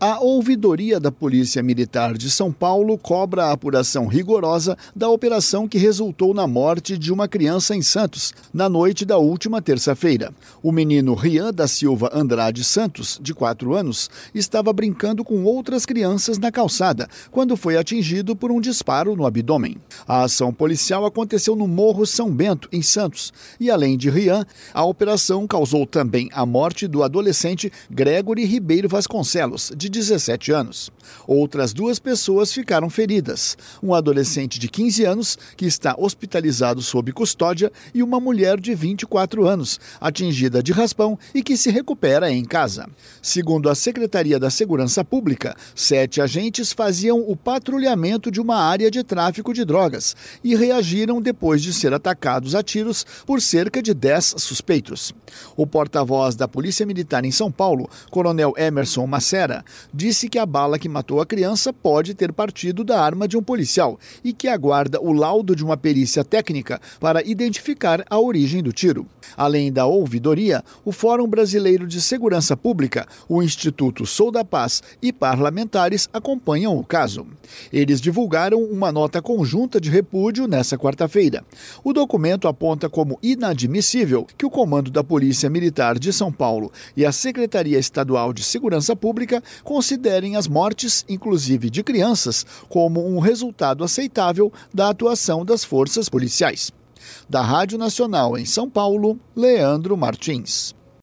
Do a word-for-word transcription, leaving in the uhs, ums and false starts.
A ouvidoria da Polícia Militar de São Paulo cobra a apuração rigorosa da operação que resultou na morte de uma criança em Santos, na noite da última terça-feira. O menino Rian da Silva Andrade Santos, de quatro anos, estava brincando com outras crianças na calçada, quando foi atingido por um disparo no abdômen. A ação policial aconteceu no Morro São Bento, em Santos, e além de Rian, a operação causou também a morte do adolescente Gregory Ribeiro Vasconcelos, de dezessete anos. Outras duas pessoas ficaram feridas. Um adolescente de quinze anos, que está hospitalizado sob custódia, e uma mulher de vinte e quatro anos, atingida de raspão e que se recupera em casa. Segundo a Secretaria da Segurança Pública, sete agentes faziam o patrulhamento de uma área de tráfico de drogas e reagiram depois de ser atacados a tiros por cerca de dez suspeitos. O porta-voz da Polícia Militar em São Paulo, Coronel Emerson Macera, disse que a bala que matou a criança pode ter partido da arma de um policial e que aguarda o laudo de uma perícia técnica para identificar a origem do tiro. Além da ouvidoria, o Fórum Brasileiro de Segurança Pública, o Instituto Sou da Paz e parlamentares acompanham o caso. Eles divulgaram uma nota conjunta de repúdio nesta quarta-feira. O documento aponta como inadmissível que o Comando da Polícia Militar de São Paulo e a Secretaria Estadual de Segurança Pública considerem as mortes, inclusive de crianças, como um resultado aceitável da atuação das forças policiais. Da Rádio Nacional em São Paulo, Leandro Martins.